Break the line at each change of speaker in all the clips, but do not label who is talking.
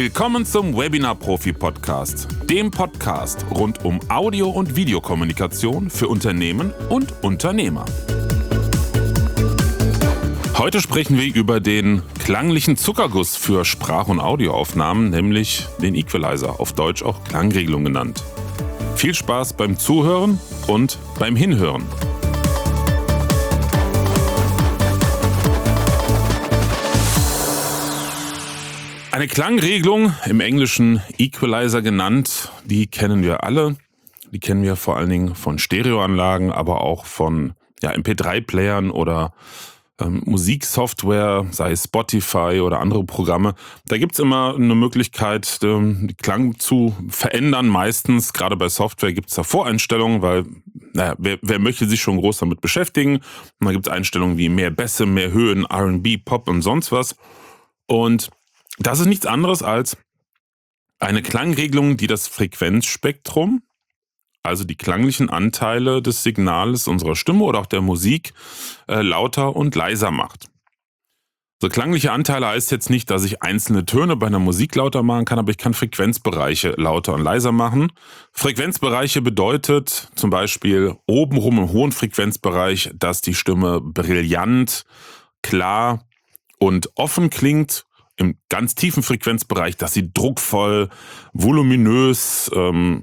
Willkommen zum Webinar Profi Podcast, dem Podcast rund um Audio- und Videokommunikation für Unternehmen und Unternehmer. Heute sprechen wir über den klanglichen Zuckerguss für Sprach- und Audioaufnahmen, nämlich den Equalizer, auf Deutsch auch Klangregelung genannt. Viel Spaß beim Zuhören und beim Hinhören. Eine Klangregelung, im Englischen Equalizer genannt, die kennen wir alle. Die kennen wir vor allen Dingen von Stereoanlagen, aber auch von MP3-Playern oder Musiksoftware, sei es Spotify oder andere Programme. Da gibt's immer eine Möglichkeit, den Klang zu verändern. Meistens, gerade bei Software, gibt's da Voreinstellungen, weil wer möchte sich schon groß damit beschäftigen? Und dann gibt's Einstellungen wie mehr Bässe, mehr Höhen, R&B, Pop und sonst was. Und das ist nichts anderes als eine Klangregelung, die das Frequenzspektrum, also die klanglichen Anteile des Signales unserer Stimme oder auch der Musik, lauter und leiser macht. So klangliche Anteile heißt jetzt nicht, dass ich einzelne Töne bei einer Musik lauter machen kann, aber ich kann Frequenzbereiche lauter und leiser machen. Frequenzbereiche bedeutet zum Beispiel obenrum im hohen Frequenzbereich, dass die Stimme brillant, klar und offen klingt. Im ganz tiefen Frequenzbereich, dass sie druckvoll, voluminös,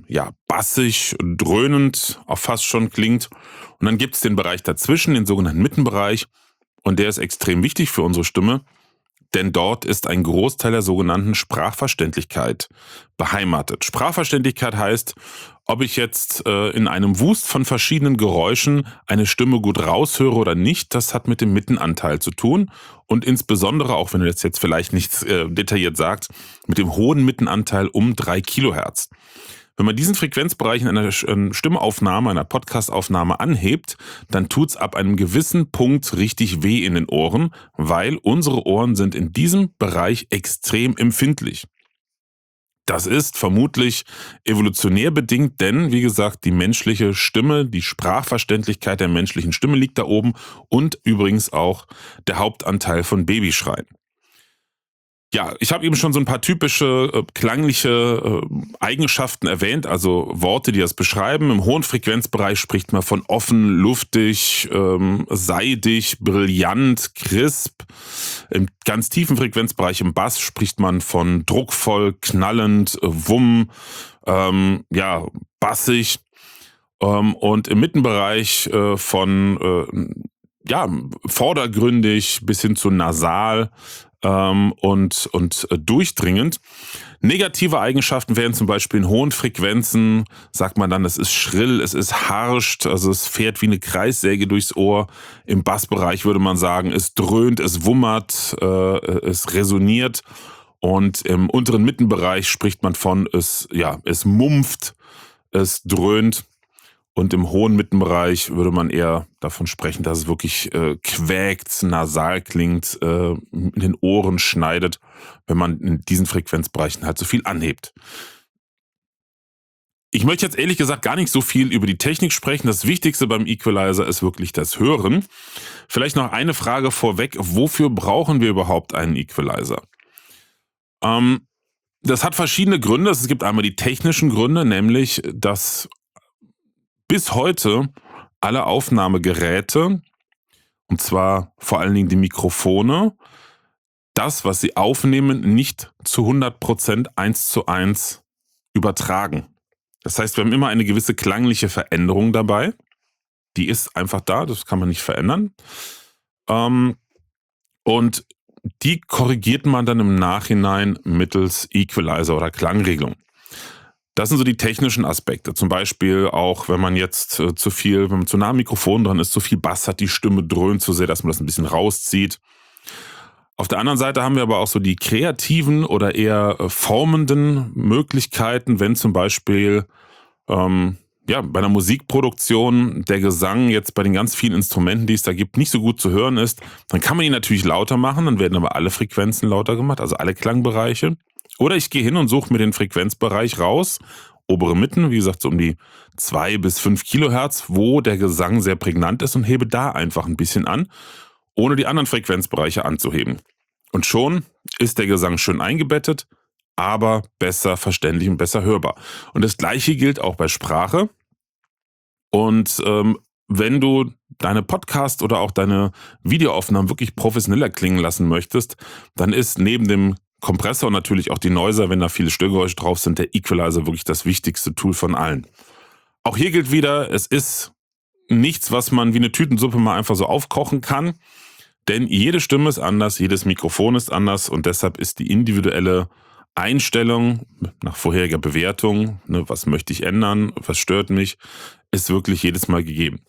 bassig, dröhnend auch fast schon klingt. Und dann gibt es den Bereich dazwischen, den sogenannten Mittenbereich. Und der ist extrem wichtig für unsere Stimme, denn dort ist ein Großteil der sogenannten Sprachverständlichkeit beheimatet. Sprachverständlichkeit heißt, ob ich jetzt in einem Wust von verschiedenen Geräuschen eine Stimme gut raushöre oder nicht, das hat mit dem Mittenanteil zu tun. Und insbesondere, auch wenn du das jetzt vielleicht nicht detailliert sagst, mit dem hohen Mittenanteil um 3 Kilohertz. Wenn man diesen Frequenzbereich in einer Stimmaufnahme, einer Podcastaufnahme anhebt, dann tut's ab einem gewissen Punkt richtig weh in den Ohren, weil unsere Ohren sind in diesem Bereich extrem empfindlich. Das ist vermutlich evolutionär bedingt, denn, wie gesagt, die menschliche Stimme, die Sprachverständlichkeit der menschlichen Stimme liegt da oben und übrigens auch der Hauptanteil von Babyschreien. Ja, ich habe eben schon so ein paar typische klangliche Eigenschaften erwähnt, also Worte, die das beschreiben. Im hohen Frequenzbereich spricht man von offen, luftig, seidig, brillant, crisp. Im ganz tiefen Frequenzbereich im Bass spricht man von druckvoll, knallend, wumm, bassig. Und im Mittenbereich von vordergründig bis hin zu nasal und durchdringend. Negative Eigenschaften wären zum Beispiel in hohen Frequenzen, sagt man dann, es ist schrill, es ist harscht, also es fährt wie eine Kreissäge durchs Ohr. Im Bassbereich würde man sagen, es dröhnt, es wummert, es resoniert. Und im unteren Mittenbereich spricht man von, es mumpft, es dröhnt. Und im hohen Mittenbereich würde man eher davon sprechen, dass es wirklich quäkt, nasal klingt, in den Ohren schneidet, wenn man in diesen Frequenzbereichen halt so viel anhebt. Ich möchte jetzt ehrlich gesagt gar nicht so viel über die Technik sprechen. Das Wichtigste beim Equalizer ist wirklich das Hören. Vielleicht noch eine Frage vorweg. Wofür brauchen wir überhaupt einen Equalizer? Das hat verschiedene Gründe. Es gibt einmal die technischen Gründe, nämlich dass bis heute alle Aufnahmegeräte, und zwar vor allen Dingen die Mikrofone, das, was sie aufnehmen, nicht zu 100% 1:1 übertragen. Das heißt, wir haben immer eine gewisse klangliche Veränderung dabei. Die ist einfach da, das kann man nicht verändern. Und die korrigiert man dann im Nachhinein mittels Equalizer oder Klangregelung. Das sind so die technischen Aspekte. Zum Beispiel auch, wenn man jetzt wenn man zu nah am Mikrofon dran ist, zu viel Bass hat, die Stimme dröhnt zu sehr, dass man das ein bisschen rauszieht. Auf der anderen Seite haben wir aber auch so die kreativen oder eher formenden Möglichkeiten, wenn zum Beispiel bei einer Musikproduktion der Gesang jetzt bei den ganz vielen Instrumenten, die es da gibt, nicht so gut zu hören ist, dann kann man ihn natürlich lauter machen, dann werden aber alle Frequenzen lauter gemacht, also alle Klangbereiche. Oder ich gehe hin und suche mir den Frequenzbereich raus, obere Mitten, wie gesagt, so um die 2 bis 5 Kilohertz, wo der Gesang sehr prägnant ist und hebe da einfach ein bisschen an, ohne die anderen Frequenzbereiche anzuheben. Und schon ist der Gesang schön eingebettet, aber besser verständlich und besser hörbar. Und das Gleiche gilt auch bei Sprache. Und wenn du deine Podcast oder auch deine Videoaufnahmen wirklich professioneller klingen lassen möchtest, dann ist neben dem Kompressor und natürlich auch die Noiser, wenn da viele Störgeräusche drauf sind, der Equalizer wirklich das wichtigste Tool von allen. Auch hier gilt wieder, es ist nichts, was man wie eine Tütensuppe mal einfach so aufkochen kann, denn jede Stimme ist anders, jedes Mikrofon ist anders und deshalb ist die individuelle Einstellung nach vorheriger Bewertung, ne, was möchte ich ändern, was stört mich, ist wirklich jedes Mal gegeben.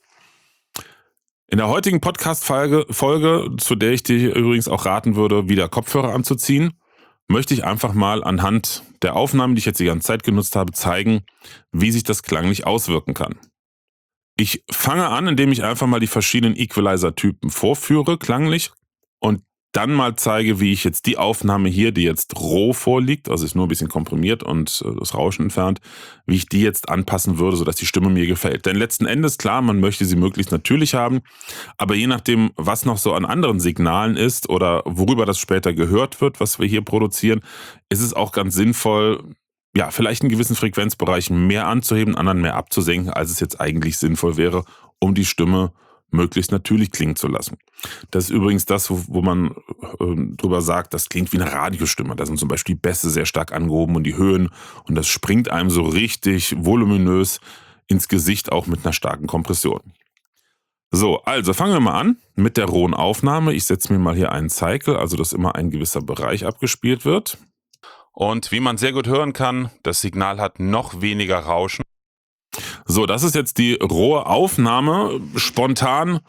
In der heutigen Podcast-Folge, zu der ich dir übrigens auch raten würde, wieder Kopfhörer anzuziehen, möchte ich einfach mal anhand der Aufnahmen, die ich jetzt die ganze Zeit genutzt habe, zeigen, wie sich das klanglich auswirken kann. Ich fange an, indem ich einfach mal die verschiedenen Equalizer-Typen vorführe, klanglich, und dann mal zeige, wie ich jetzt die Aufnahme hier, die jetzt roh vorliegt, also ist nur ein bisschen komprimiert und das Rauschen entfernt, wie ich die jetzt anpassen würde, sodass die Stimme mir gefällt. Denn letzten Endes, klar, man möchte sie möglichst natürlich haben, aber je nachdem, was noch so an anderen Signalen ist oder worüber das später gehört wird, was wir hier produzieren, ist es auch ganz sinnvoll, ja, vielleicht in gewissen Frequenzbereichen mehr anzuheben, anderen mehr abzusenken, als es jetzt eigentlich sinnvoll wäre, um die Stimme möglichst natürlich klingen zu lassen. Das ist übrigens das, wo man drüber sagt, das klingt wie eine Radiostimme. Da sind zum Beispiel die Bässe sehr stark angehoben und die Höhen und das springt einem so richtig voluminös ins Gesicht, auch mit einer starken Kompression. So, also fangen wir mal an mit der rohen Aufnahme. Ich setze mir mal hier einen Cycle, also dass immer ein gewisser Bereich abgespielt wird. Und wie man sehr gut hören kann, das Signal hat noch weniger Rauschen. So, das ist jetzt die rohe Aufnahme. Spontan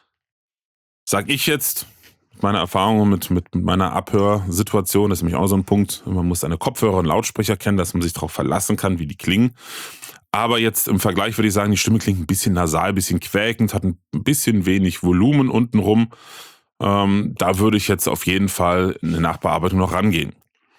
sage ich jetzt, meine Erfahrung mit meiner Abhörsituation, das ist nämlich auch so ein Punkt, man muss seine Kopfhörer und Lautsprecher kennen, dass man sich darauf verlassen kann, wie die klingen. Aber jetzt im Vergleich würde ich sagen, die Stimme klingt ein bisschen nasal, ein bisschen quäkend, hat ein bisschen wenig Volumen untenrum. Da würde ich jetzt auf jeden Fall in der Nachbearbeitung noch rangehen.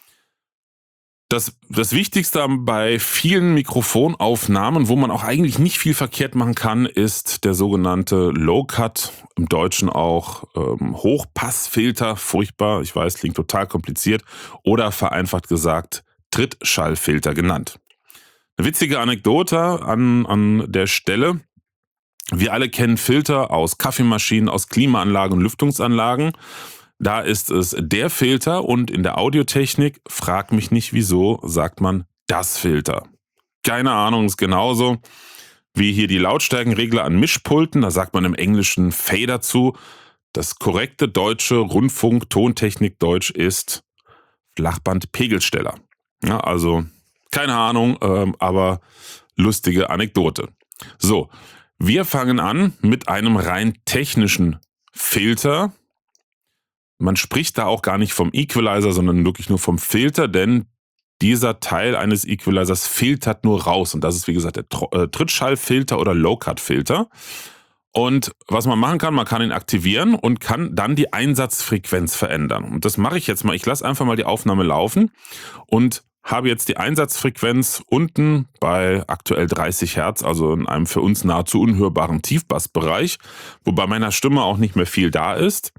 Das Wichtigste bei vielen Mikrofonaufnahmen, wo man auch eigentlich nicht viel verkehrt machen kann, ist der sogenannte Low-Cut, im Deutschen auch Hochpassfilter, furchtbar, ich weiß, klingt total kompliziert, oder vereinfacht gesagt Trittschallfilter genannt. Eine witzige Anekdote an der Stelle. Wir alle kennen Filter aus Kaffeemaschinen, aus Klimaanlagen und Lüftungsanlagen. Da ist es der Filter und in der Audiotechnik, frag mich nicht wieso, sagt man das Filter. Keine Ahnung, ist genauso wie hier die Lautstärkenregler an Mischpulten, da sagt man im Englischen Fader zu. Das korrekte deutsche Rundfunk-Tontechnik-Deutsch ist Flachband-Pegelsteller. Ja, also keine Ahnung, aber lustige Anekdote. So, wir fangen an mit einem rein technischen Filter. Man spricht da auch gar nicht vom Equalizer, sondern wirklich nur vom Filter, denn dieser Teil eines Equalizers filtert nur raus. Und das ist, wie gesagt, der Trittschallfilter oder Low-Cut-Filter. Und was man machen kann, man kann ihn aktivieren und kann dann die Einsatzfrequenz verändern. Und das mache ich jetzt mal. Ich lasse einfach mal die Aufnahme laufen und habe jetzt die Einsatzfrequenz unten bei aktuell 30 Hertz, also in einem für uns nahezu unhörbaren Tiefbassbereich, wo bei meiner Stimme auch nicht mehr viel da ist.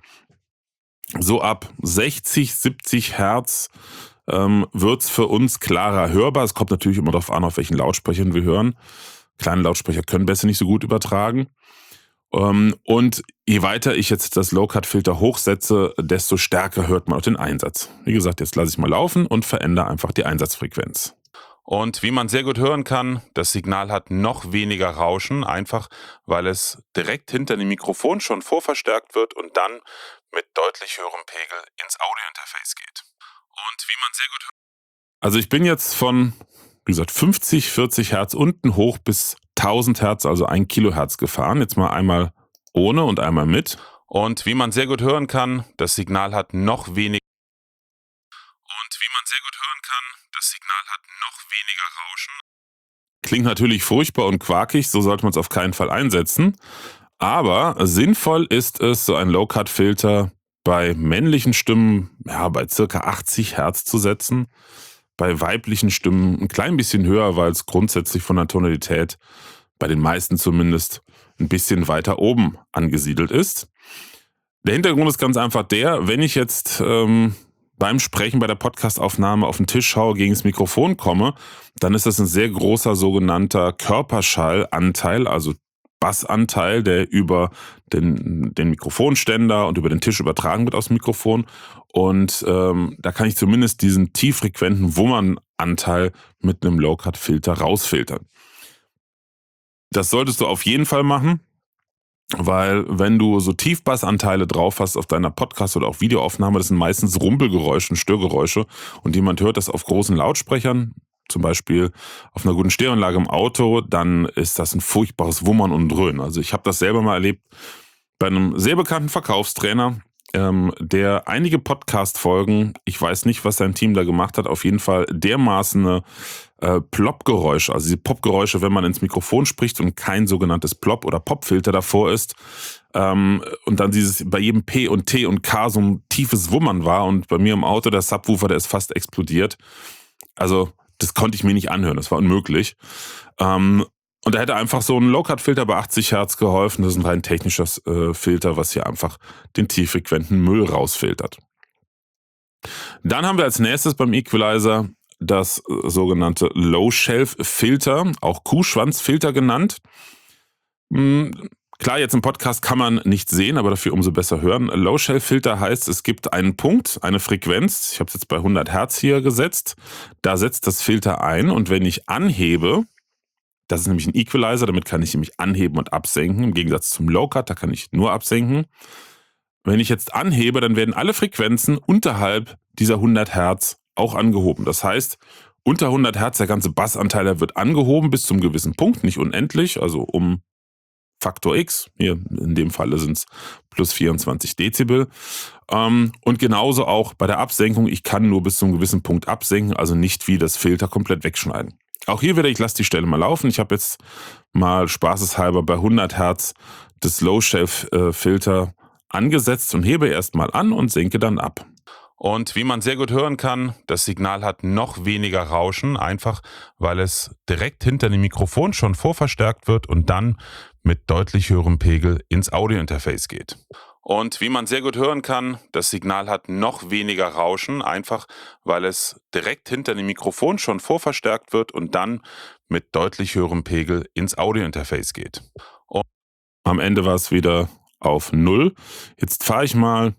So ab 60, 70 Hertz wird es für uns klarer hörbar. Es kommt natürlich immer darauf an, auf welchen Lautsprechern wir hören. Kleine Lautsprecher können Bässe nicht so gut übertragen. Und je weiter ich jetzt das Low-Cut-Filter hochsetze, desto stärker hört man auch den Einsatz. Wie gesagt, jetzt lasse ich mal laufen und verändere einfach die Einsatzfrequenz. Und wie man sehr gut hören kann, das Signal hat noch weniger Rauschen, einfach weil es direkt hinter dem Mikrofon schon vorverstärkt wird und dann mit deutlich höherem Pegel ins Audiointerface geht. Und wie man sehr gut hört. Also ich bin jetzt von, wie gesagt, 50, 40 Hertz unten hoch bis 1000 Hertz, also 1 Kilohertz gefahren. Jetzt mal einmal ohne und einmal mit. Und wie man sehr gut hören kann, das Signal hat noch weniger. Rauschen. Klingt natürlich furchtbar und quakig, so sollte man es auf keinen Fall einsetzen. Aber sinnvoll ist es, so einen Low-Cut-Filter bei männlichen Stimmen bei ca. 80 Hertz zu setzen. Bei weiblichen Stimmen ein klein bisschen höher, weil es grundsätzlich von der Tonalität, bei den meisten zumindest, ein bisschen weiter oben angesiedelt ist. Der Hintergrund ist ganz einfach der, wenn ich jetzt beim Sprechen, bei der Podcastaufnahme auf den Tisch haue, gegen das Mikrofon komme, dann ist das ein sehr großer sogenannter Körperschallanteil, also Bassanteil, der über den Mikrofonständer und über den Tisch übertragen wird aus dem Mikrofon. Und da kann ich zumindest diesen tieffrequenten Wummernanteil mit einem Low-Cut-Filter rausfiltern. Das solltest du auf jeden Fall machen, weil wenn du so Tiefbassanteile drauf hast auf deiner Podcast- oder auch Videoaufnahme, das sind meistens Rumpelgeräusche und Störgeräusche und jemand hört das auf großen Lautsprechern, zum Beispiel auf einer guten Stereoanlage im Auto, dann ist das ein furchtbares Wummern und Dröhnen. Also ich habe das selber mal erlebt bei einem sehr bekannten Verkaufstrainer, der einige Podcast-Folgen, ich weiß nicht, was sein Team da gemacht hat, auf jeden Fall dermaßen Plop-Geräusche, also diese Pop-Geräusche, wenn man ins Mikrofon spricht und kein sogenanntes Plop- oder Pop-Filter davor ist, und dann dieses bei jedem P und T und K so ein tiefes Wummern war und bei mir im Auto der Subwoofer, der ist fast explodiert. Also das konnte ich mir nicht anhören, das war unmöglich. Und da hätte einfach so ein Low-Cut-Filter bei 80 Hertz geholfen. Das ist ein rein technisches Filter, was hier einfach den tieffrequenten Müll rausfiltert. Dann haben wir als nächstes beim Equalizer das sogenannte Low-Shelf-Filter, auch Kuhschwanzfilter genannt. Klar, jetzt im Podcast kann man nicht sehen, aber dafür umso besser hören. Low-Shelf-Filter heißt, es gibt einen Punkt, eine Frequenz. Ich habe es jetzt bei 100 Hertz hier gesetzt. Da setzt das Filter ein und wenn ich anhebe, das ist nämlich ein Equalizer, damit kann ich nämlich anheben und absenken, im Gegensatz zum Low-Cut, da kann ich nur absenken. Wenn ich jetzt anhebe, dann werden alle Frequenzen unterhalb dieser 100 Hertz auch angehoben. Das heißt, unter 100 Hertz, der ganze Bassanteil, der wird angehoben bis zum gewissen Punkt, nicht unendlich, also um Faktor X, hier in dem Falle sind es plus 24 Dezibel. Und genauso auch bei der Absenkung, ich kann nur bis zu einem gewissen Punkt absenken, also nicht wie das Filter komplett wegschneiden. Auch hier wieder, ich lasse die Stelle mal laufen. Ich habe jetzt mal spaßeshalber bei 100 Hertz das Low-Shelf-Filter angesetzt und hebe erstmal an und senke dann ab. Und wie man sehr gut hören kann, das Signal hat noch weniger Rauschen, einfach weil es direkt hinter dem Mikrofon schon vorverstärkt wird und dann mit deutlich höherem Pegel ins Audiointerface geht. Und wie man sehr gut hören kann, das Signal hat noch weniger Rauschen, einfach weil es direkt hinter dem Mikrofon schon vorverstärkt wird und dann mit deutlich höherem Pegel ins Audiointerface geht. Und am Ende war es wieder auf 0. Jetzt fahre ich mal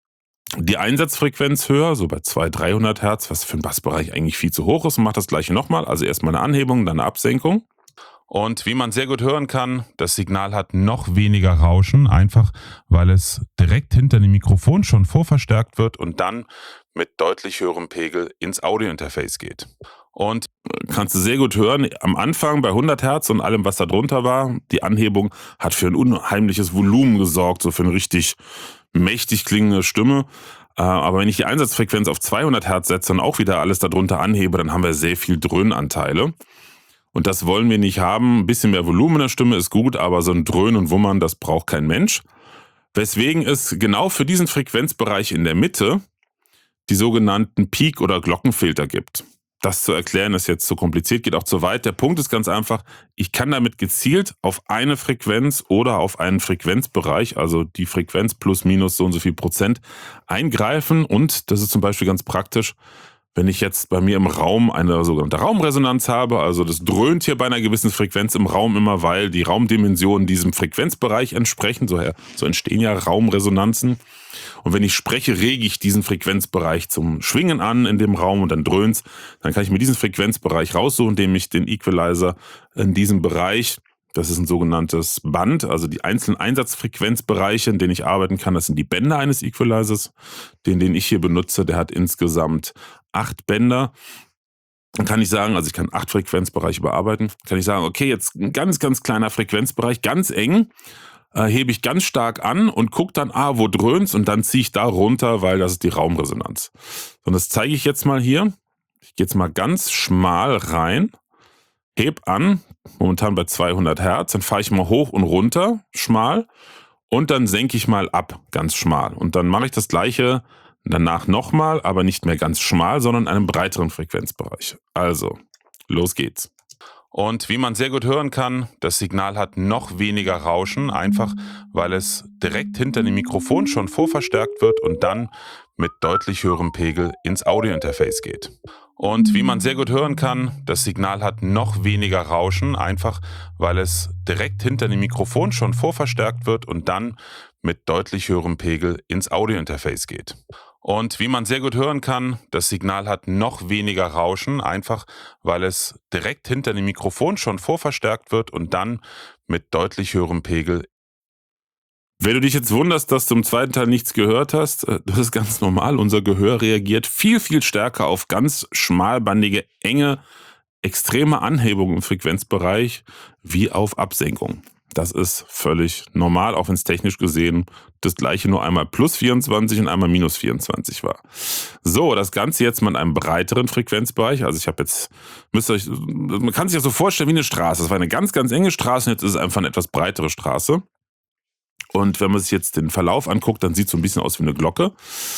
die Einsatzfrequenz höher, so bei 200, 300 Hertz, was für den Bassbereich eigentlich viel zu hoch ist, und mache das gleiche nochmal. Also erstmal eine Anhebung, dann eine Absenkung. Und wie man sehr gut hören kann, das Signal hat noch weniger Rauschen, einfach weil es direkt hinter dem Mikrofon schon vorverstärkt wird und dann mit deutlich höherem Pegel ins Audiointerface geht. Und kannst du sehr gut hören, am Anfang bei 100 Hertz und allem, was da drunter war, die Anhebung hat für ein unheimliches Volumen gesorgt, so für eine richtig mächtig klingende Stimme. Aber wenn ich die Einsatzfrequenz auf 200 Hertz setze und auch wieder alles darunter anhebe, dann haben wir sehr viel Dröhnanteile. Und das wollen wir nicht haben. Ein bisschen mehr Volumen in der Stimme ist gut, aber so ein Dröhnen und Wummern, das braucht kein Mensch. Weswegen es genau für diesen Frequenzbereich in der Mitte die sogenannten Peak- oder Glockenfilter gibt. Das zu erklären ist jetzt zu kompliziert, geht auch zu weit. Der Punkt ist ganz einfach, ich kann damit gezielt auf eine Frequenz oder auf einen Frequenzbereich, also die Frequenz plus minus so und so viel Prozent, eingreifen. Und das ist zum Beispiel ganz praktisch, wenn ich jetzt bei mir im Raum eine sogenannte Raumresonanz habe, also das dröhnt hier bei einer gewissen Frequenz im Raum immer, weil die Raumdimensionen diesem Frequenzbereich entsprechen, so entstehen ja Raumresonanzen. Und wenn ich spreche, rege ich diesen Frequenzbereich zum Schwingen an in dem Raum und dann dröhnt's. Dann kann ich mir diesen Frequenzbereich raussuchen, indem ich den Equalizer in diesem Bereich, das ist ein sogenanntes Band, also die einzelnen Einsatzfrequenzbereiche, in denen ich arbeiten kann, das sind die Bänder eines Equalizers. Den ich hier benutze, der hat insgesamt 8 Bänder. Dann kann ich sagen, also ich kann 8 Frequenzbereiche bearbeiten, kann ich sagen, okay, jetzt ein ganz, ganz kleiner Frequenzbereich, ganz eng, hebe ich ganz stark an und gucke dann, wo dröhnt's, und dann ziehe ich da runter, weil das ist die Raumresonanz. Und das zeige ich jetzt mal hier. Ich gehe jetzt mal ganz schmal rein, heb an, momentan bei 200 Hertz, dann fahre ich mal hoch und runter, schmal, und dann senke ich mal ab, ganz schmal. Und dann mache ich das gleiche danach nochmal, aber nicht mehr ganz schmal, sondern in einem breiteren Frequenzbereich. Also, los geht's. Und wie man sehr gut hören kann, das Signal hat noch weniger Rauschen, einfach weil es direkt hinter dem Mikrofon schon vorverstärkt wird und dann mit deutlich höherem Pegel ins Audiointerface geht. Und wie man sehr gut hören kann, das Signal hat noch weniger Rauschen, einfach weil es direkt hinter dem Mikrofon schon vorverstärkt wird und dann mit deutlich höherem Pegel ins Audiointerface geht. Und wie man sehr gut hören kann, das Signal hat noch weniger Rauschen, einfach weil es direkt hinter dem Mikrofon schon vorverstärkt wird und dann mit deutlich höherem Pegel. Wenn du dich jetzt wunderst, dass du im zweiten Teil nichts gehört hast, das ist ganz normal. Unser Gehör reagiert viel, viel stärker auf ganz schmalbandige, enge, extreme Anhebung im Frequenzbereich wie auf Absenkung. Das ist völlig normal, auch wenn es technisch gesehen das gleiche nur einmal plus 24 und einmal minus 24 war. So, das Ganze jetzt mal in einem breiteren Frequenzbereich. Also ich habe jetzt, man kann sich das so vorstellen wie eine Straße. Das war eine ganz, ganz enge Straße und jetzt ist es einfach eine etwas breitere Straße. Und wenn man sich jetzt den Verlauf anguckt, dann sieht es so ein bisschen aus wie eine Glocke.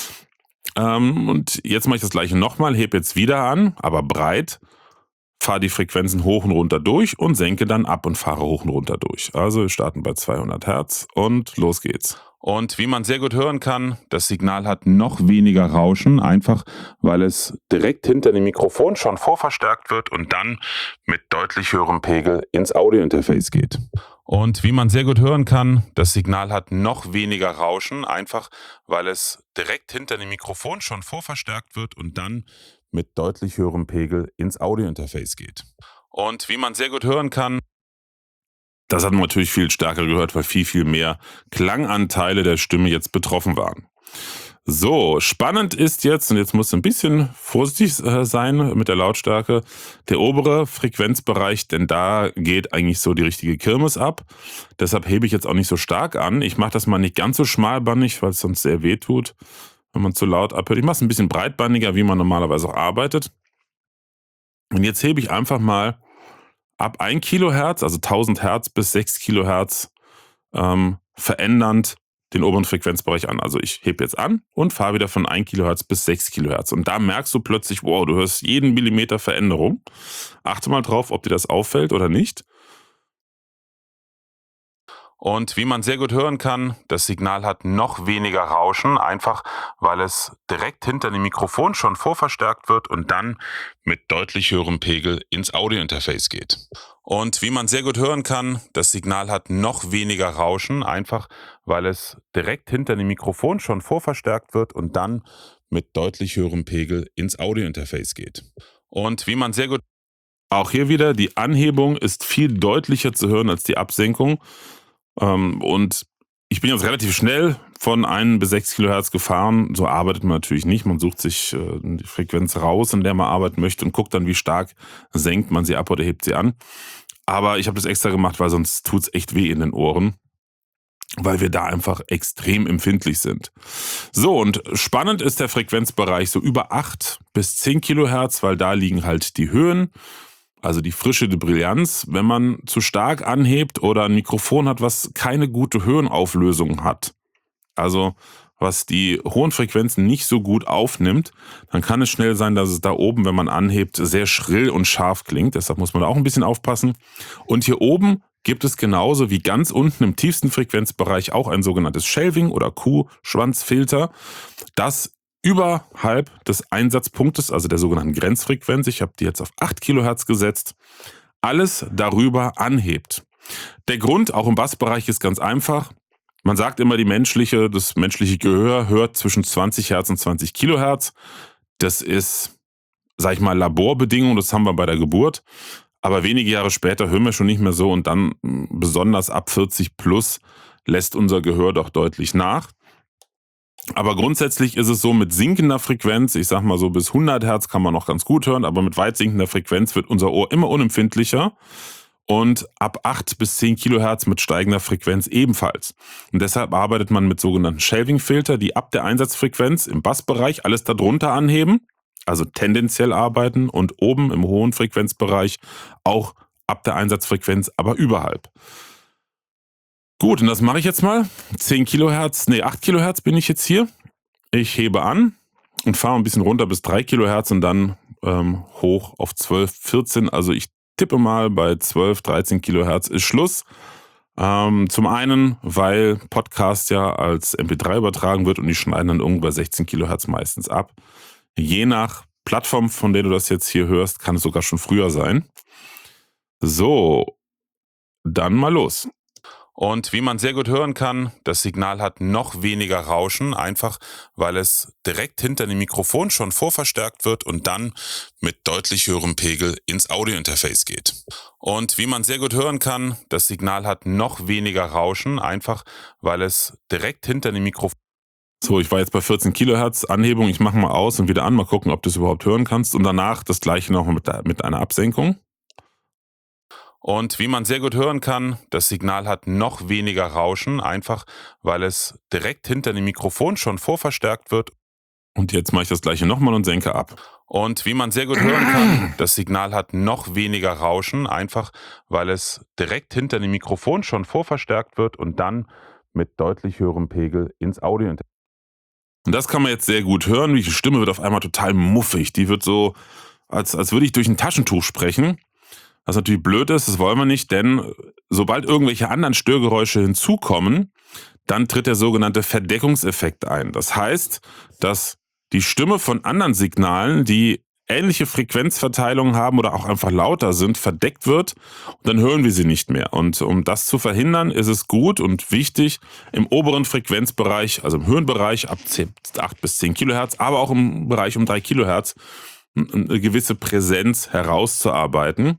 Und jetzt mache ich das gleiche nochmal, hebe jetzt wieder an, aber breit, fahre die Frequenzen hoch und runter durch und senke dann ab und fahre hoch und runter durch. Also wir starten bei 200 Hertz und los geht's. Und wie man sehr gut hören kann, das Signal hat noch weniger Rauschen, einfach weil es direkt hinter dem Mikrofon schon vorverstärkt wird und dann mit deutlich höherem Pegel ins Audiointerface geht. Und wie man sehr gut hören kann, das Signal hat noch weniger Rauschen, einfach weil es direkt hinter dem Mikrofon schon vorverstärkt wird und dann mit deutlich höherem Pegel ins Audiointerface geht. Und wie man sehr gut hören kann, das hat man natürlich viel stärker gehört, weil viel, viel mehr Klanganteile der Stimme jetzt betroffen waren. So, spannend ist jetzt, und jetzt muss ein bisschen vorsichtig sein mit der Lautstärke, der obere Frequenzbereich, denn da geht eigentlich so die richtige Kirmes ab. Deshalb hebe ich jetzt auch nicht so stark an. Ich mache das mal nicht ganz so schmalbandig, weil es sonst sehr weh tut, wenn man zu laut abhört. Ich mache es ein bisschen breitbandiger, wie man normalerweise auch arbeitet. Und jetzt hebe ich einfach mal ab 1 Kilohertz, also 1000 Hertz bis 6 Kilohertz, verändernd den oberen Frequenzbereich an. Also ich hebe jetzt an und fahre wieder von 1 Kilohertz bis 6 Kilohertz. Und da merkst du plötzlich, wow, du hörst jeden Millimeter Veränderung. Achte mal drauf, ob dir das auffällt oder nicht. Und wie man sehr gut hören kann, das Signal hat noch weniger Rauschen, einfach weil es direkt hinter dem Mikrofon schon vorverstärkt wird und dann mit deutlich höherem Pegel ins Audiointerface geht. Und wie man sehr gut hören kann, das Signal hat noch weniger Rauschen, einfach weil es direkt hinter dem Mikrofon schon vorverstärkt wird und dann mit deutlich höherem Pegel ins Audiointerface geht. Und wie man sehr gut... Auch hier wieder, die Anhebung ist viel deutlicher zu hören als die Absenkung. Und ich bin jetzt relativ schnell von 1 bis 6 Kilohertz gefahren. So arbeitet man natürlich nicht. Man sucht sich die Frequenz raus, in der man arbeiten möchte und guckt dann, wie stark senkt man sie ab oder hebt sie an. Aber ich habe das extra gemacht, weil sonst tut's echt weh in den Ohren, weil wir da einfach extrem empfindlich sind. So, und spannend ist der Frequenzbereich so über 8 bis 10 Kilohertz, weil da liegen halt die Höhen. Also die Frische, die Brillanz, wenn man zu stark anhebt oder ein Mikrofon hat, was keine gute Höhenauflösung hat, also was die hohen Frequenzen nicht so gut aufnimmt, dann kann es schnell sein, dass es da oben, wenn man anhebt, sehr schrill und scharf klingt. Deshalb muss man da auch ein bisschen aufpassen. Und hier oben gibt es genauso wie ganz unten im tiefsten Frequenzbereich auch ein sogenanntes Shelving oder Kuhschwanzfilter, das überhalb des Einsatzpunktes, also der sogenannten Grenzfrequenz, ich habe die jetzt auf 8 Kilohertz gesetzt, alles darüber anhebt. Der Grund, auch im Bassbereich, ist ganz einfach. Man sagt immer, das menschliche Gehör hört zwischen 20 Hertz und 20 Kilohertz. Das ist, sag ich mal, Laborbedingung, das haben wir bei der Geburt. Aber wenige Jahre später hören wir schon nicht mehr so und dann besonders ab 40 plus lässt unser Gehör doch deutlich nach. Aber grundsätzlich ist es so, mit sinkender Frequenz, ich sag mal so bis 100 Hertz kann man noch ganz gut hören, aber mit weit sinkender Frequenz wird unser Ohr immer unempfindlicher und ab 8 bis 10 Kilohertz mit steigender Frequenz ebenfalls. Und deshalb arbeitet man mit sogenannten Shelving-Filter, die ab der Einsatzfrequenz im Bassbereich alles darunter anheben, also tendenziell arbeiten und oben im hohen Frequenzbereich auch ab der Einsatzfrequenz, aber überhalb. Gut, und das mache ich jetzt mal. 8 Kilohertz bin ich jetzt hier. Ich hebe an und fahre ein bisschen runter bis 3 Kilohertz und dann hoch auf 12, 14. Also ich tippe mal, bei 12, 13 Kilohertz ist Schluss. Zum einen, weil Podcast ja als MP3 übertragen wird und die schneiden dann irgendwo bei 16 Kilohertz meistens ab. Je nach Plattform, von der du das jetzt hier hörst, kann es sogar schon früher sein. So, dann mal los. Und wie man sehr gut hören kann, das Signal hat noch weniger Rauschen, einfach weil es direkt hinter dem Mikrofon schon vorverstärkt wird und dann mit deutlich höherem Pegel ins Audiointerface geht. Und wie man sehr gut hören kann, das Signal hat noch weniger Rauschen, einfach weil es direkt hinter dem Mikrofon... So, ich war jetzt bei 14 Kilohertz Anhebung, ich mache mal aus und wieder an, mal gucken, ob du es überhaupt hören kannst und danach das gleiche noch mit einer Absenkung. Und wie man sehr gut hören kann, das Signal hat noch weniger Rauschen, einfach weil es direkt hinter dem Mikrofon schon vorverstärkt wird. Und jetzt mache ich das gleiche nochmal und senke ab. Und wie man sehr gut hören kann, das Signal hat noch weniger Rauschen, einfach weil es direkt hinter dem Mikrofon schon vorverstärkt wird und dann mit deutlich höherem Pegel ins Audiointerface. Und das kann man jetzt sehr gut hören. Die Stimme wird auf einmal total muffig. Die wird so, als würde ich durch ein Taschentuch sprechen. Was natürlich blöd ist, das wollen wir nicht, denn sobald irgendwelche anderen Störgeräusche hinzukommen, dann tritt der sogenannte Verdeckungseffekt ein. Das heißt, dass die Stimme von anderen Signalen, die ähnliche Frequenzverteilung haben oder auch einfach lauter sind, verdeckt wird und dann hören wir sie nicht mehr. Und um das zu verhindern, ist es gut und wichtig, im oberen Frequenzbereich, also im Höhenbereich ab 8 bis 10 Kilohertz, aber auch im Bereich um 3 Kilohertz, eine gewisse Präsenz herauszuarbeiten.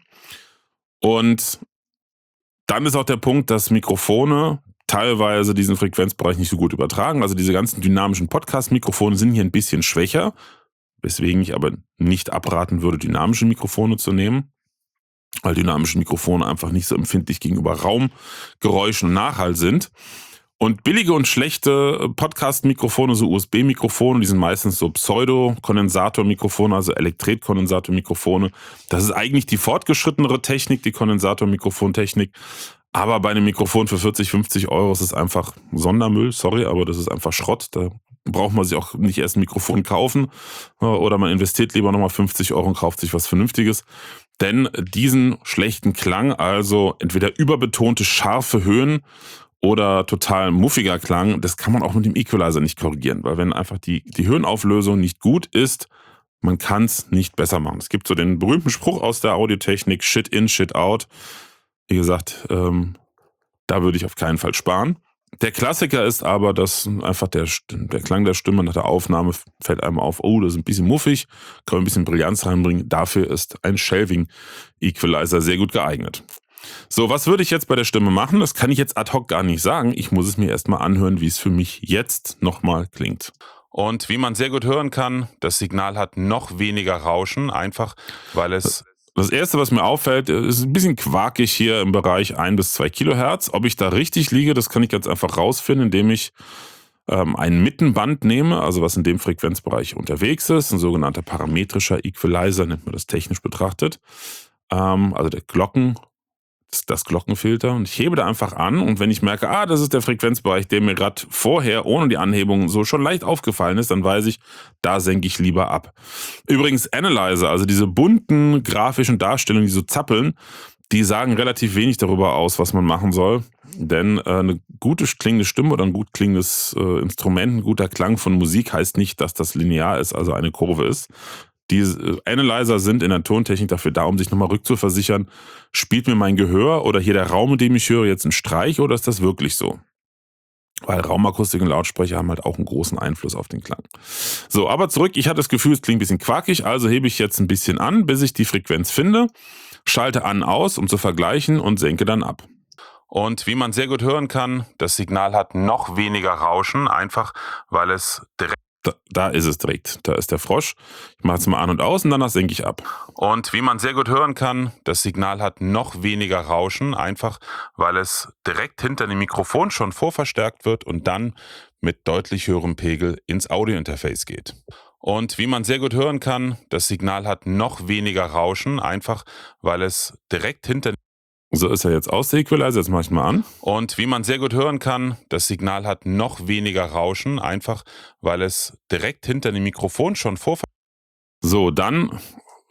Und dann ist auch der Punkt, dass Mikrofone teilweise diesen Frequenzbereich nicht so gut übertragen. Also diese ganzen dynamischen Podcast-Mikrofone sind hier ein bisschen schwächer, weswegen ich aber nicht abraten würde, dynamische Mikrofone zu nehmen, weil dynamische Mikrofone einfach nicht so empfindlich gegenüber Raumgeräuschen und Nachhall sind. Und billige und schlechte Podcast-Mikrofone, so USB-Mikrofone, die sind meistens so Pseudo-Kondensator-Mikrofone, also Elektret-Kondensator-Mikrofone. Das ist eigentlich die fortgeschrittenere Technik, die Kondensator-Mikrofontechnik. Aber bei einem Mikrofon für 40, 50 Euro ist es einfach Sondermüll, sorry, aber das ist einfach Schrott. Da braucht man sich auch nicht erst ein Mikrofon kaufen oder man investiert lieber nochmal 50 Euro und kauft sich was Vernünftiges. Denn diesen schlechten Klang, also entweder überbetonte scharfe Höhen oder total muffiger Klang, das kann man auch mit dem Equalizer nicht korrigieren, weil wenn einfach die Höhenauflösung nicht gut ist, man kann es nicht besser machen. Es gibt so den berühmten Spruch aus der Audiotechnik, Shit in, Shit out. Wie gesagt, da würde ich auf keinen Fall sparen. Der Klassiker ist aber, dass einfach der Klang der Stimme nach der Aufnahme fällt einem auf, oh, das ist ein bisschen muffig, kann man ein bisschen Brillanz reinbringen. Dafür ist ein Shelving Equalizer sehr gut geeignet. So, was würde ich jetzt bei der Stimme machen? Das kann ich jetzt ad hoc gar nicht sagen. Ich muss es mir erstmal anhören, wie es für mich jetzt nochmal klingt. Und wie man sehr gut hören kann, das Signal hat noch weniger Rauschen, einfach weil es... Das erste, was mir auffällt, ist ein bisschen quakig hier im Bereich 1 bis 2 Kilohertz. Ob ich da richtig liege, das kann ich ganz einfach rausfinden, indem ich ein Mittenband nehme, also was in dem Frequenzbereich unterwegs ist. Ein sogenannter parametrischer Equalizer nennt man das technisch betrachtet. Also das Glockenfilter. Und ich hebe da einfach an und wenn ich merke, das ist der Frequenzbereich, der mir gerade vorher ohne die Anhebung so schon leicht aufgefallen ist, dann weiß ich, da senke ich lieber ab. Übrigens Analyzer, also diese bunten grafischen Darstellungen, die so zappeln, die sagen relativ wenig darüber aus, was man machen soll. Denn eine gute klingende Stimme oder ein gut klingendes Instrument, ein guter Klang von Musik heißt nicht, dass das linear ist, also eine Kurve ist. Die Analyzer sind in der Tontechnik dafür da, um sich nochmal rückzuversichern, spielt mir mein Gehör oder hier der Raum, in dem ich höre, jetzt einen Streich oder ist das wirklich so? Weil Raumakustik und Lautsprecher haben halt auch einen großen Einfluss auf den Klang. So, aber zurück, ich hatte das Gefühl, es klingt ein bisschen quakig, also hebe ich jetzt ein bisschen an, bis ich die Frequenz finde, schalte an, aus, um zu vergleichen und senke dann ab. Und wie man sehr gut hören kann, das Signal hat noch weniger Rauschen, einfach weil es direkt... Da ist es direkt, da ist der Frosch. Ich mache es mal an und aus und danach senke ich ab. Und wie man sehr gut hören kann, das Signal hat noch weniger Rauschen, einfach weil es direkt hinter dem Mikrofon schon vorverstärkt wird und dann mit deutlich höherem Pegel ins Audiointerface geht. Und wie man sehr gut hören kann, das Signal hat noch weniger Rauschen, einfach weil es direkt hinter... So ist er jetzt aus, der Equalizer. Jetzt mache ich mal an. Und wie man sehr gut hören kann, das Signal hat noch weniger Rauschen, einfach weil es direkt hinter dem Mikrofon schon vorverstärkt. So, dann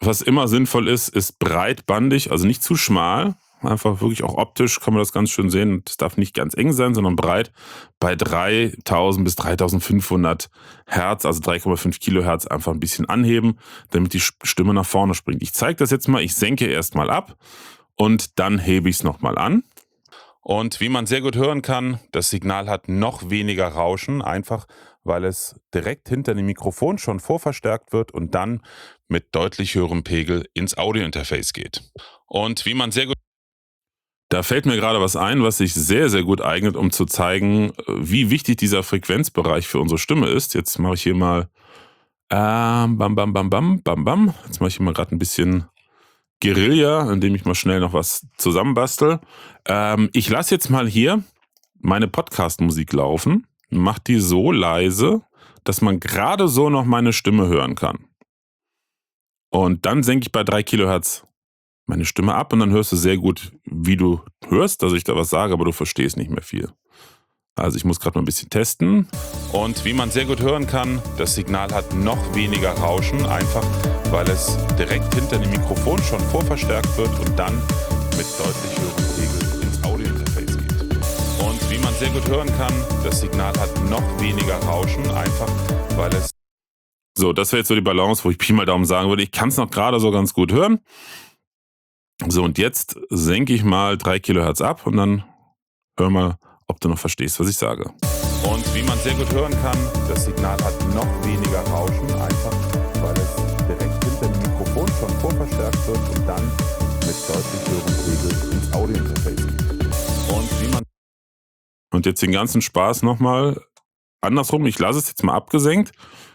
was immer sinnvoll ist breitbandig, also nicht zu schmal. Einfach wirklich auch optisch kann man das ganz schön sehen. Es darf nicht ganz eng sein, sondern breit bei 3000 bis 3500 Hertz, also 3,5 Kilohertz, einfach ein bisschen anheben, damit die Stimme nach vorne springt. Ich zeige das jetzt mal. Ich senke erst mal ab und dann hebe ich es nochmal an. Und wie man sehr gut hören kann, das Signal hat noch weniger Rauschen, einfach weil es direkt hinter dem Mikrofon schon vorverstärkt wird und dann mit deutlich höherem Pegel ins Audiointerface geht. Und wie man sehr gut... Da fällt mir gerade was ein, was sich sehr, sehr gut eignet, um zu zeigen, wie wichtig dieser Frequenzbereich für unsere Stimme ist. Jetzt mache ich hier mal bam, bam, bam, bam, bam, bam. Jetzt mache ich hier mal gerade ein bisschen Guerilla, indem ich mal schnell noch was zusammenbastel. Ich lasse jetzt mal hier meine Podcast-Musik laufen, mache die so leise, dass man gerade so noch meine Stimme hören kann. Und dann senke ich bei 3 Kilohertz meine Stimme ab und dann hörst du sehr gut, wie du hörst, dass ich da was sage, aber du verstehst nicht mehr viel. Also ich muss gerade mal ein bisschen testen. Und wie man sehr gut hören kann, das Signal hat noch weniger Rauschen, einfach weil es direkt hinter dem Mikrofon schon vorverstärkt wird und dann mit deutlich höherem Pegel ins Audiointerface geht. Und wie man sehr gut hören kann, das Signal hat noch weniger Rauschen, einfach weil es... So, das wäre jetzt so die Balance, wo ich Pi mal Daumen sagen würde, ich kann es noch gerade so ganz gut hören. So, und jetzt senke ich mal 3 Kilohertz ab und dann hör mal, ob du noch verstehst, was ich sage. Und wie man sehr gut hören kann, das Signal hat noch weniger Rauschen, einfach weil es direkt hinter dem Mikrofon schon vorverstärkt wird und dann mit deutlich höherem Pegel ins Audiointerface geht. Und wie man... Und jetzt den ganzen Spaß nochmal andersrum. Ich lasse es jetzt mal abgesenkt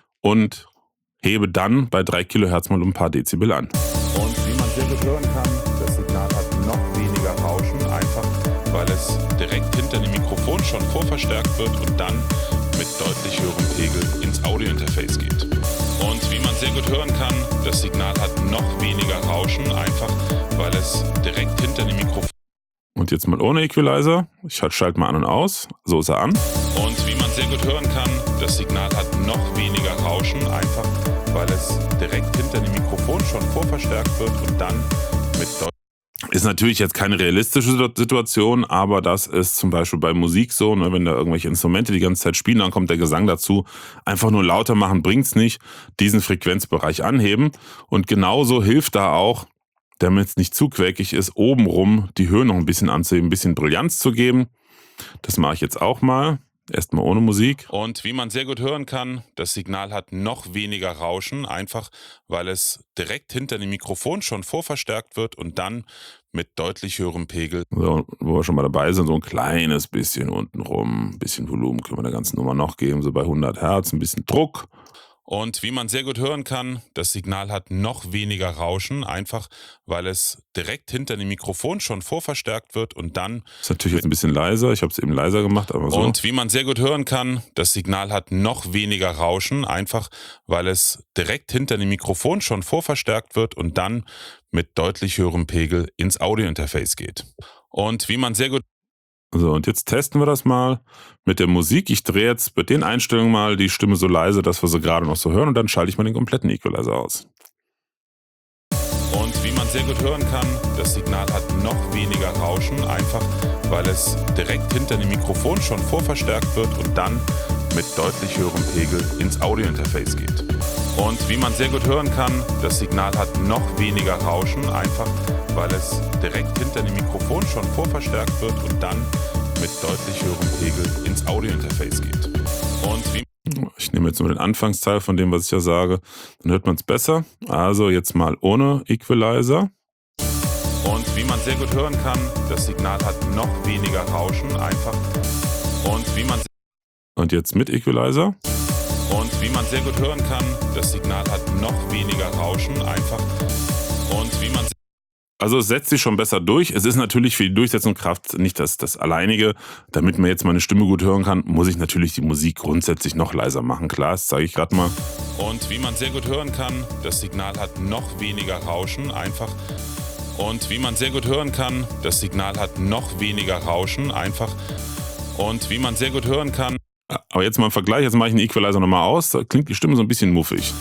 und hebe dann bei 3 Kilohertz mal um ein paar Dezibel an. Und wie man sehr gut hören kann, das Signal hat noch weniger Rauschen, einfach weil es direkt hinter dem Mikrofon schon vorverstärkt wird und dann mit deutlich höherem Pegel ins Audiointerface geht. Und wie man sehr gut hören kann, das Signal hat noch weniger Rauschen, einfach weil es direkt hinter dem Mikrofon... Und jetzt mal ohne Equalizer. Ich schalte mal an und aus. So ist er an. Und wie man sehr gut hören kann, das Signal hat noch weniger Rauschen, einfach weil es direkt hinter dem Mikrofon schon vorverstärkt wird und dann mit deutlich... Ist natürlich jetzt keine realistische Situation, aber das ist zum Beispiel bei Musik so, ne, wenn da irgendwelche Instrumente die ganze Zeit spielen, dann kommt der Gesang dazu. Einfach nur lauter machen bringt's nicht, diesen Frequenzbereich anheben. Und genauso hilft da auch, damit es nicht zu quäkig ist, obenrum die Höhe noch ein bisschen anzuheben, ein bisschen Brillanz zu geben. Das mache ich jetzt auch mal. Erstmal ohne Musik. Und wie man sehr gut hören kann, das Signal hat noch weniger Rauschen, einfach weil es direkt hinter dem Mikrofon schon vorverstärkt wird und dann mit deutlich höherem Pegel. So, wo wir schon mal dabei sind, so ein kleines bisschen untenrum, ein bisschen Volumen können wir der ganzen Nummer noch geben, so bei 100 Hertz, ein bisschen Druck. Und wie man sehr gut hören kann, das Signal hat noch weniger Rauschen, einfach weil es direkt hinter dem Mikrofon schon vorverstärkt wird und dann... Ist natürlich jetzt ein bisschen leiser, ich habe es eben leiser gemacht, aber so. Und wie man sehr gut hören kann, das Signal hat noch weniger Rauschen, einfach weil es direkt hinter dem Mikrofon schon vorverstärkt wird und dann mit deutlich höherem Pegel ins Audiointerface geht. Und wie man sehr gut... So, und jetzt testen wir das mal mit der Musik. Ich drehe jetzt bei den Einstellungen mal die Stimme so leise, dass wir sie gerade noch so hören und dann schalte ich mal den kompletten Equalizer aus. Und wie man sehr gut hören kann, das Signal hat noch weniger Rauschen, einfach weil es direkt hinter dem Mikrofon schon vorverstärkt wird und dann mit deutlich höherem Pegel ins Audiointerface geht. Und wie man sehr gut hören kann, das Signal hat noch weniger Rauschen, einfach weil es direkt hinter dem Mikrofon schon vorverstärkt wird und dann mit deutlich höherem Pegel ins Audiointerface geht. Und wie... Ich nehme jetzt nur den Anfangsteil von dem, was ich ja sage, dann hört man es besser. Also jetzt mal ohne Equalizer. Und wie man sehr gut hören kann, das Signal hat noch weniger Rauschen, einfach. Und wie man... Und jetzt mit Equalizer. Und wie man sehr gut hören kann, das Signal hat noch weniger Rauschen, einfach. Und wie man... Also es setzt sich schon besser durch. Es ist natürlich für die Durchsetzungskraft nicht das Alleinige. Damit man jetzt meine Stimme gut hören kann, muss ich natürlich die Musik grundsätzlich noch leiser machen. Klar, das zeige ich gerade mal. Und wie man sehr gut hören kann, das Signal hat noch weniger Rauschen, einfach. Und wie man sehr gut hören kann, das Signal hat noch weniger Rauschen, einfach. Und wie man sehr gut hören kann... Aber jetzt mal im Vergleich, jetzt mache ich den Equalizer nochmal aus, da klingt die Stimme so ein bisschen muffig.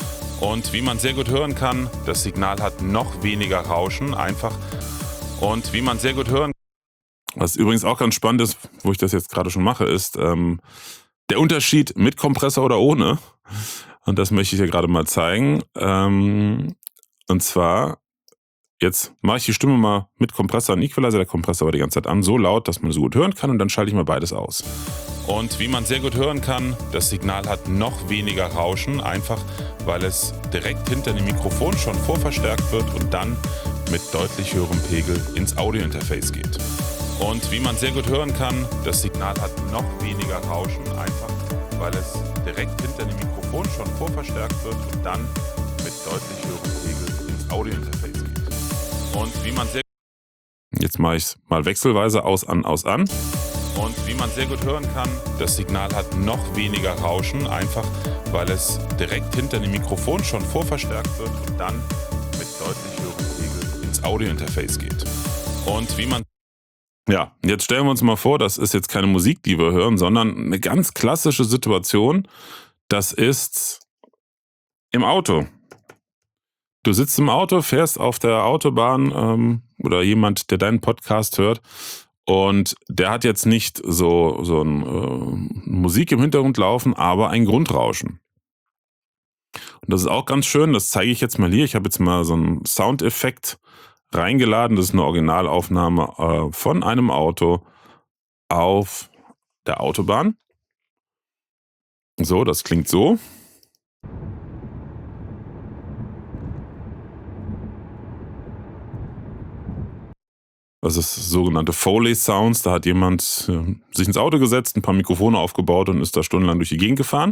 Und wie man sehr gut hören kann, das Signal hat noch weniger Rauschen, einfach. Und wie man sehr gut hören kann, was übrigens auch ganz spannend ist, wo ich das jetzt gerade schon mache, ist der Unterschied mit Kompressor oder ohne. Und das möchte ich hier gerade mal zeigen. Und zwar, jetzt mache ich die Stimme mal mit Kompressor und Equalizer. Der Kompressor war die ganze Zeit an, so laut, dass man so gut hören kann. Und dann schalte ich mal beides aus. Und wie man sehr gut hören kann, das Signal hat noch weniger Rauschen, einfach weil es direkt hinter dem Mikrofon schon vorverstärkt wird und dann mit deutlich höherem Pegel ins Audiointerface geht. Und wie man sehr gut hören kann, das Signal hat noch weniger Rauschen, einfach weil es direkt hinter dem Mikrofon schon vorverstärkt wird und dann mit deutlich höherem Pegel ins Audiointerface geht. Und wie man sehr Jetzt mache ich es mal wechselweise aus, an, aus, an. Und wie man sehr gut hören kann, das Signal hat noch weniger Rauschen, einfach weil es direkt hinter dem Mikrofon schon vorverstärkt wird und dann mit deutlich höherem Pegel ins Audiointerface geht. Und wie man Ja, jetzt stellen wir uns mal vor, das ist jetzt keine Musik, die wir hören, sondern eine ganz klassische Situation. Das ist im Auto. Du sitzt im Auto, fährst auf der Autobahn oder jemand, der deinen Podcast hört, und der hat jetzt nicht so Musik im Hintergrund laufen, aber ein Grundrauschen. Und das ist auch ganz schön, das zeige ich jetzt mal hier. Ich habe jetzt mal so einen Soundeffekt reingeladen. Das ist eine Originalaufnahme von einem Auto auf der Autobahn. So, das klingt so. Das ist sogenannte Foley Sounds. Da hat jemand sich ins Auto gesetzt, ein paar Mikrofone aufgebaut und ist da stundenlang durch die Gegend gefahren.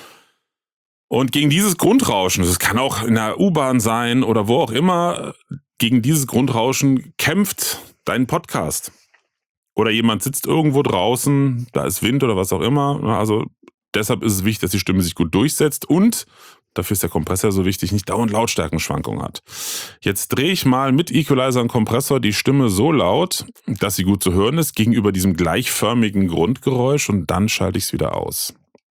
Und gegen dieses Grundrauschen, das kann auch in der U-Bahn sein oder wo auch immer, gegen dieses Grundrauschen kämpft dein Podcast. Oder jemand sitzt irgendwo draußen, da ist Wind oder was auch immer. Also deshalb ist es wichtig, dass die Stimme sich gut durchsetzt und, dafür ist der Kompressor so wichtig, nicht dauernd Lautstärkenschwankungen hat. Jetzt drehe ich mal mit Equalizer und Kompressor die Stimme so laut, dass sie gut zu hören ist, gegenüber diesem gleichförmigen Grundgeräusch, und dann schalte ich es wieder aus.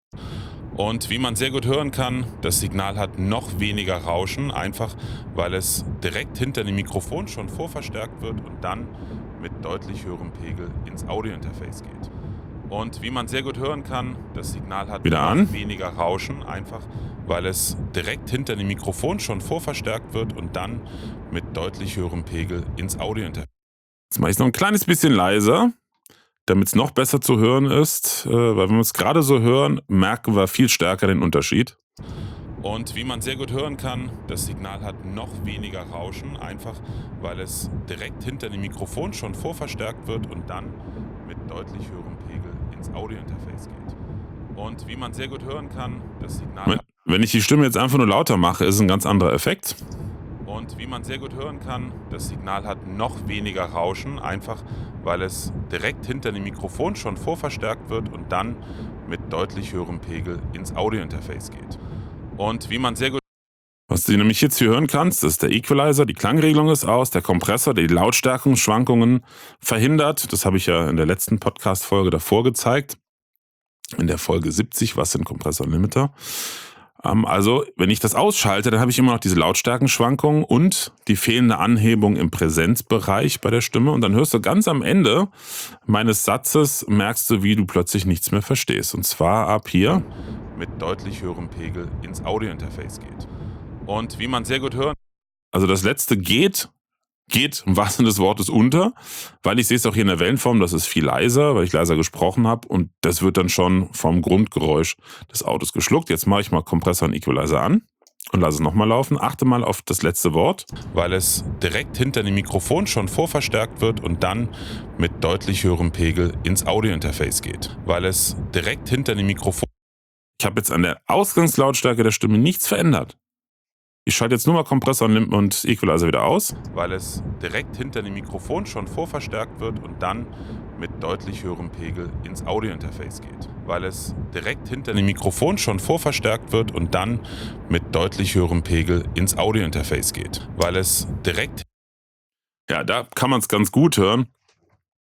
Und wie man sehr gut hören kann, das Signal hat noch weniger Rauschen, einfach weil es direkt hinter dem Mikrofon schon vorverstärkt wird und dann mit deutlich höherem Pegel ins Audiointerface geht. Und wie man sehr gut hören kann, das Signal hat noch weniger Rauschen, einfach weil es direkt hinter dem Mikrofon schon vorverstärkt wird und dann mit deutlich höherem Pegel ins Audiointerface. Jetzt mache ich es noch ein kleines bisschen leiser, damit es noch besser zu hören ist, weil wenn wir es gerade so hören, merken wir viel stärker den Unterschied. Und wie man sehr gut hören kann, das Signal hat noch weniger Rauschen, einfach weil es direkt hinter dem Mikrofon schon vorverstärkt wird und dann mit deutlich höherem Pegel ins Audiointerface geht. Und wie man sehr gut hören kann, das Signal... Wenn ich die Stimme jetzt einfach nur lauter mache, ist es ein ganz anderer Effekt. Und wie man sehr gut hören kann, das Signal hat noch weniger Rauschen, einfach weil es direkt hinter dem Mikrofon schon vorverstärkt wird und dann mit deutlich höherem Pegel ins Audiointerface geht. Und wie man sehr gut... Was du nämlich jetzt hier hören kannst, ist der Equalizer, die Klangregelung ist aus, der Kompressor, der die Lautstärkenschwankungen verhindert. Das habe ich ja in der letzten Podcast-Folge davor gezeigt. In der Folge 70, was sind Kompressor und Limiter? Also, wenn ich das ausschalte, dann habe ich immer noch diese Lautstärkenschwankungen und die fehlende Anhebung im Präsenzbereich bei der Stimme. Und dann hörst du ganz am Ende meines Satzes, merkst du, wie du plötzlich nichts mehr verstehst. Und zwar ab hier mit deutlich höherem Pegel ins Audiointerface geht. Und wie man sehr gut hört, also das letzte geht im wahrsten Sinne des Wortes unter, weil ich sehe es auch hier in der Wellenform, das ist viel leiser, weil ich leiser gesprochen habe, und das wird dann schon vom Grundgeräusch des Autos geschluckt. Jetzt mache ich mal Kompressor und Equalizer an und lasse es nochmal laufen. Achte mal auf das letzte Wort, weil es direkt hinter dem Mikrofon schon vorverstärkt wird und dann mit deutlich höherem Pegel ins Audiointerface geht. Weil es direkt hinter dem Mikrofon... Ich habe jetzt an der Ausgangslautstärke der Stimme nichts verändert. Ich schalte jetzt nur mal Kompressor und Equalizer wieder aus, weil es direkt hinter dem Mikrofon schon vorverstärkt wird und dann mit deutlich höherem Pegel ins Audiointerface geht. Weil es direkt hinter dem Mikrofon schon vorverstärkt wird und dann mit deutlich höherem Pegel ins Audiointerface geht. Weil es direkt... Ja, da kann man es ganz gut hören.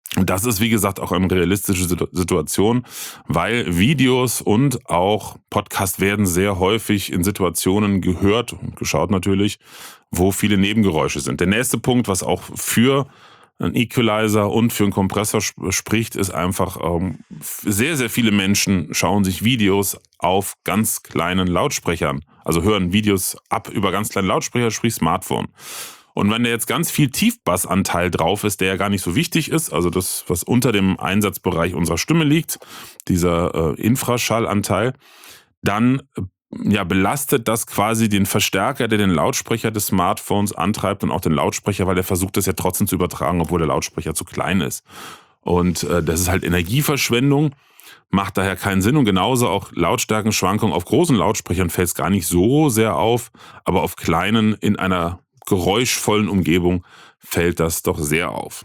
Und das ist, wie gesagt, auch eine realistische Situation, weil Videos und auch Podcasts werden sehr häufig in Situationen gehört und geschaut natürlich, wo viele Nebengeräusche sind. Der nächste Punkt, was auch für einen Equalizer und für einen Kompressor spricht, ist einfach, sehr, sehr viele Menschen schauen sich Videos auf ganz kleinen Lautsprechern, also hören Videos ab über ganz kleine Lautsprecher, sprich Smartphone. Und wenn da jetzt ganz viel Tiefbassanteil drauf ist, der ja gar nicht so wichtig ist, also das, was unter dem Einsatzbereich unserer Stimme liegt, dieser Infraschallanteil, dann belastet das quasi den Verstärker, der den Lautsprecher des Smartphones antreibt und auch den Lautsprecher, weil er versucht, das ja trotzdem zu übertragen, obwohl der Lautsprecher zu klein ist. Und das ist halt Energieverschwendung, macht daher keinen Sinn. Und genauso auch Lautstärkenschwankungen auf großen Lautsprechern fällt es gar nicht so sehr auf, aber auf kleinen in einer geräuschvollen Umgebung fällt das doch sehr auf.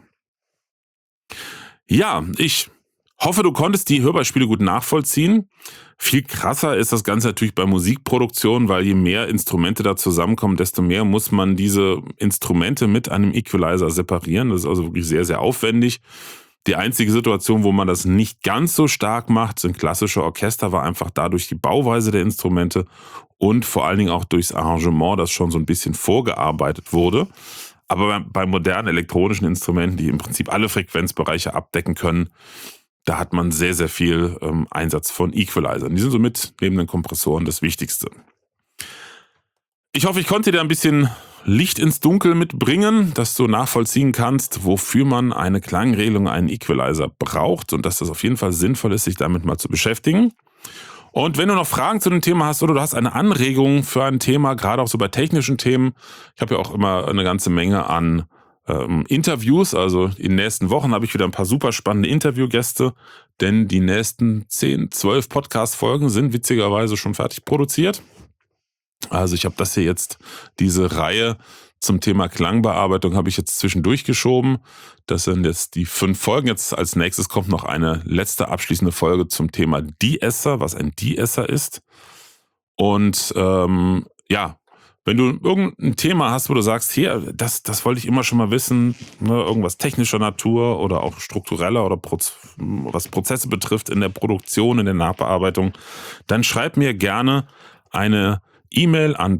Ja, ich hoffe, du konntest die Hörbeispiele gut nachvollziehen. Viel krasser ist das Ganze natürlich bei Musikproduktion, weil je mehr Instrumente da zusammenkommen, desto mehr muss man diese Instrumente mit einem Equalizer separieren. Das ist also wirklich sehr, sehr aufwendig. Die einzige Situation, wo man das nicht ganz so stark macht, sind klassische Orchester, war einfach dadurch die Bauweise der Instrumente und vor allen Dingen auch durchs Arrangement, das schon so ein bisschen vorgearbeitet wurde. Aber bei modernen elektronischen Instrumenten, die im Prinzip alle Frequenzbereiche abdecken können, da hat man sehr, sehr viel Einsatz von Equalizern. Die sind somit neben den Kompressoren das Wichtigste. Ich hoffe, ich konnte dir ein bisschen Licht ins Dunkel mitbringen, dass du nachvollziehen kannst, wofür man eine Klangregelung, einen Equalizer braucht und dass das auf jeden Fall sinnvoll ist, sich damit mal zu beschäftigen. Und wenn du noch Fragen zu dem Thema hast oder du hast eine Anregung für ein Thema, gerade auch so bei technischen Themen, ich habe ja auch immer eine ganze Menge an Interviews, also in den nächsten Wochen habe ich wieder ein paar super spannende Interviewgäste, denn die nächsten 10, 12 Podcast-Folgen sind witzigerweise schon fertig produziert. Also ich habe das hier jetzt, diese Reihe zum Thema Klangbearbeitung habe ich jetzt zwischendurch geschoben. Das sind jetzt die 5 Folgen. Jetzt als nächstes kommt noch eine letzte abschließende Folge zum Thema De-Esser, was ein De-Esser ist. Und wenn du irgendein Thema hast, wo du sagst, hier, das wollte ich immer schon mal wissen, ne, irgendwas technischer Natur oder auch struktureller oder was Prozesse betrifft in der Produktion, in der Nachbearbeitung, dann schreib mir gerne eine E-Mail an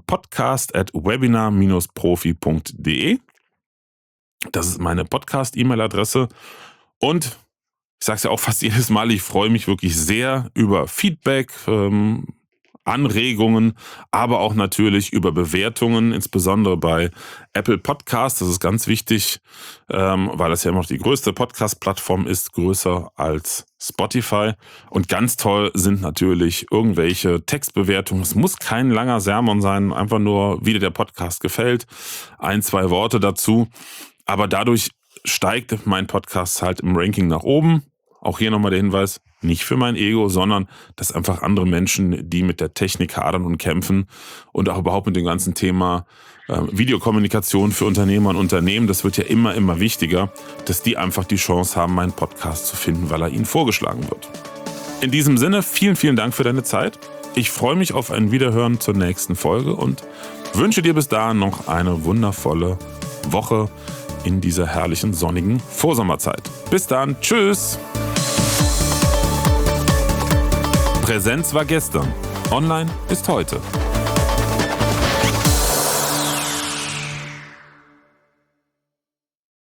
podcast@webinar-profi.de. Das ist meine Podcast-E-Mail-Adresse. Und ich sage es ja auch fast jedes Mal, ich freue mich wirklich sehr über Feedback, Anregungen, aber auch natürlich über Bewertungen, insbesondere bei Apple Podcasts. Das ist ganz wichtig, weil das ja immer noch die größte Podcast-Plattform ist, größer als Spotify. Und ganz toll sind natürlich irgendwelche Textbewertungen. Es muss kein langer Sermon sein, einfach nur, wie dir der Podcast gefällt, 1, 2 Worte dazu. Aber dadurch steigt mein Podcast halt im Ranking nach oben. Auch hier nochmal der Hinweis, nicht für mein Ego, sondern dass einfach andere Menschen, die mit der Technik hadern und kämpfen und auch überhaupt mit dem ganzen Thema Videokommunikation für Unternehmer und Unternehmen, das wird ja immer, immer wichtiger, dass die einfach die Chance haben, meinen Podcast zu finden, weil er ihnen vorgeschlagen wird. In diesem Sinne, vielen, vielen Dank für deine Zeit. Ich freue mich auf ein Wiederhören zur nächsten Folge und wünsche dir bis dahin noch eine wundervolle Woche in dieser herrlichen sonnigen Vorsommerzeit. Bis dann, tschüss! Präsenz war gestern, online ist heute.